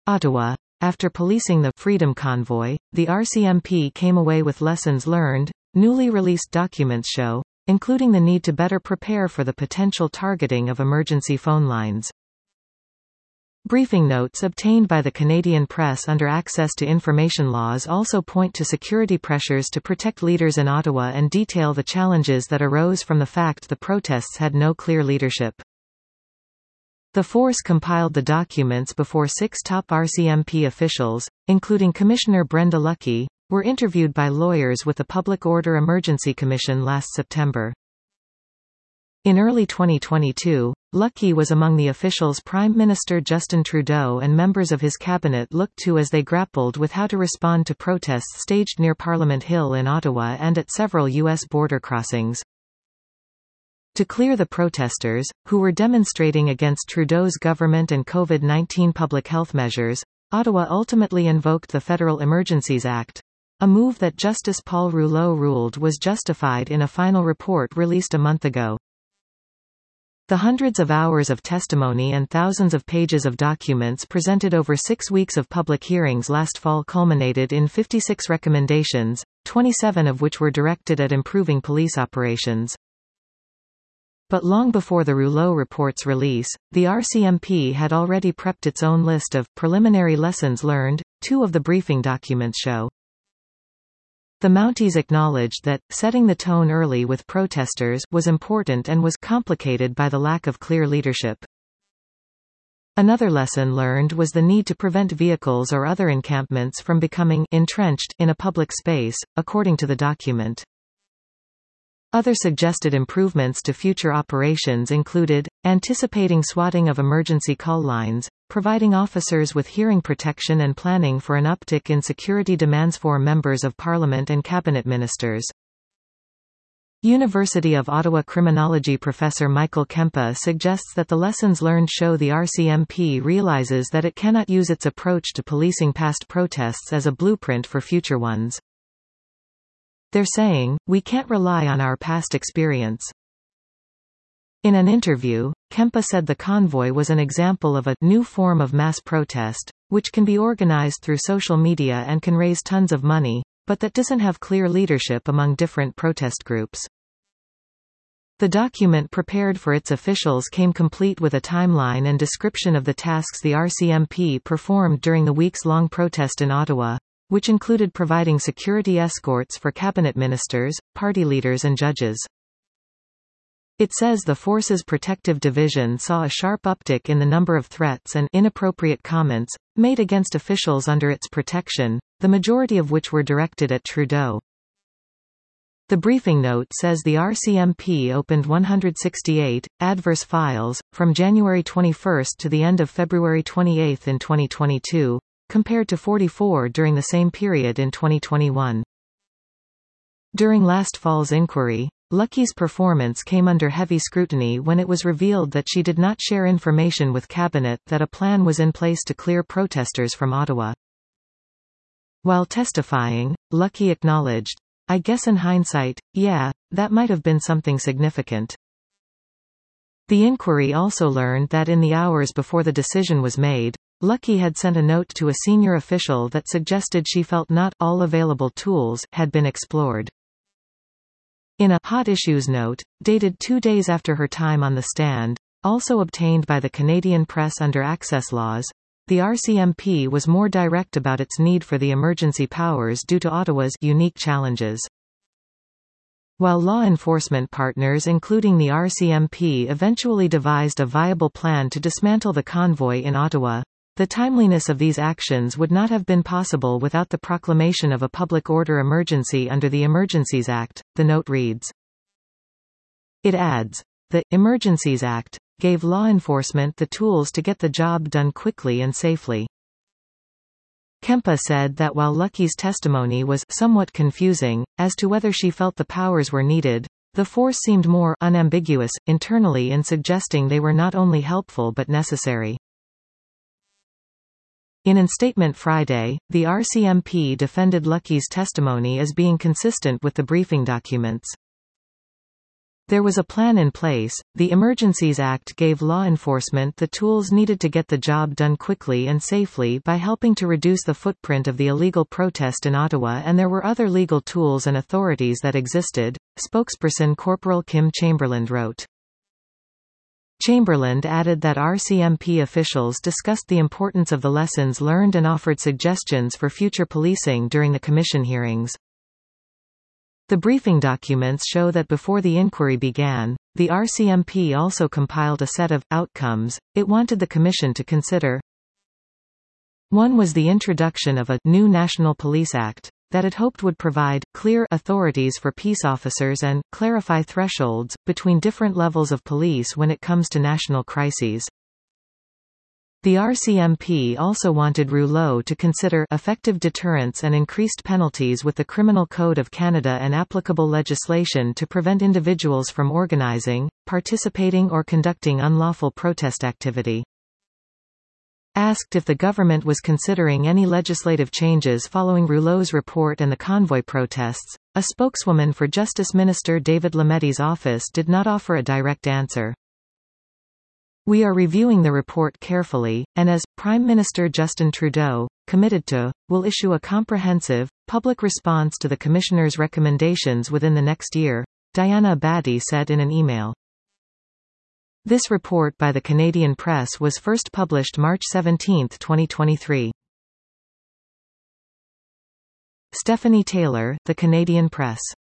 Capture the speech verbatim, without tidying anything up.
Ottawa. After policing the Freedom Convoy, the R C M P came away with lessons learned, newly released documents show, including the need to better prepare for the potential targeting of emergency phone lines. Briefing notes obtained by the Canadian press under access to information laws also point to security pressures to protect leaders in Ottawa and detail the challenges that arose from the fact the protests had no clear leadership. The force compiled the documents before six top R C M P officials, including Commissioner Brenda Lucki, were interviewed by lawyers with the Public Order Emergency Commission last September. In early twenty twenty-two, Lucki was among the officials Prime Minister Justin Trudeau and members of his cabinet looked to as they grappled with how to respond to protests staged near Parliament Hill in Ottawa and at several U S border crossings. To clear the protesters, who were demonstrating against Trudeau's government and COVID nineteen public health measures, Ottawa ultimately invoked the Federal Emergencies Act, a move that Justice Paul Rouleau ruled was justified in a final report released a month ago. The hundreds of hours of testimony and thousands of pages of documents presented over six weeks of public hearings last fall culminated in fifty-six recommendations, twenty-seven of which were directed at improving police operations. But long before the Rouleau report's release, the R C M P had already prepped its own list of preliminary lessons learned, two of the briefing documents show. The Mounties acknowledged that, setting the tone early with protesters was important and was complicated by the lack of clear leadership. Another lesson learned was the need to prevent vehicles or other encampments from becoming entrenched in a public space, according to the document. Other suggested improvements to future operations included, anticipating swatting of emergency call lines, providing officers with hearing protection and planning for an uptick in security demands for members of Parliament and cabinet ministers. University of Ottawa criminology professor Michael Kempa suggests that the lessons learned show the R C M P realizes that it cannot use its approach to policing past protests as a blueprint for future ones. They're saying, we can't rely on our past experience. In an interview, Kempa said the convoy was an example of a new form of mass protest, which can be organized through social media and can raise tons of money, but that doesn't have clear leadership among different protest groups. The document prepared for its officials came complete with a timeline and description of the tasks the R C M P performed during the weeks-long protest in Ottawa, which included providing security escorts for cabinet ministers, party leaders and judges. It says the force's protective division saw a sharp uptick in the number of threats and inappropriate comments made against officials under its protection, the majority of which were directed at Trudeau. The briefing note says the R C M P opened one hundred sixty-eight adverse files from January twenty-first to the end of February twenty-eighth in twenty twenty-two, compared to forty-four during the same period in twenty twenty-one. During last fall's inquiry, Lucki's performance came under heavy scrutiny when it was revealed that she did not share information with Cabinet that a plan was in place to clear protesters from Ottawa. While testifying, Lucki acknowledged, "I guess in hindsight, yeah, that might have been something significant." The inquiry also learned that in the hours before the decision was made, Lucki had sent a note to a senior official that suggested she felt not all available tools had been explored. In a hot issues note, dated two days after her time on the stand, also obtained by the Canadian press under access laws, the R C M P was more direct about its need for the emergency powers due to Ottawa's unique challenges. While law enforcement partners including the R C M P eventually devised a viable plan to dismantle the convoy in Ottawa, the timeliness of these actions would not have been possible without the proclamation of a public order emergency under the Emergencies Act, the note reads. It adds, the Emergencies Act gave law enforcement the tools to get the job done quickly and safely. Kempa said that while Lucki's testimony was somewhat confusing, as to whether she felt the powers were needed, the force seemed more unambiguous internally in suggesting they were not only helpful but necessary. In a statement Friday, the R C M P defended Lucki's testimony as being consistent with the briefing documents. There was a plan in place. The Emergencies Act gave law enforcement the tools needed to get the job done quickly and safely by helping to reduce the footprint of the illegal protest in Ottawa, and there were other legal tools and authorities that existed, spokesperson Corporal Kim Chamberlain wrote. Chamberlain added that R C M P officials discussed the importance of the lessons learned and offered suggestions for future policing during the Commission hearings. The briefing documents show that before the inquiry began, the R C M P also compiled a set of outcomes it wanted the Commission to consider. One was the introduction of a new National Police Act that it hoped would provide clear authorities for peace officers and clarify thresholds between different levels of police when it comes to national crises. The R C M P also wanted Rouleau to consider effective deterrence and increased penalties with the Criminal Code of Canada and applicable legislation to prevent individuals from organizing, participating or conducting unlawful protest activity. Asked if the government was considering any legislative changes following Rouleau's report and the convoy protests, a spokeswoman for Justice Minister David Lamedte's office did not offer a direct answer. We are reviewing the report carefully, and as Prime Minister Justin Trudeau committed to, will issue a comprehensive, public response to the Commissioner's recommendations within the next year, Diana Abadi said in an email. This report by the Canadian Press was first published March seventeenth twenty twenty-three. Stephanie Taylor, The Canadian Press.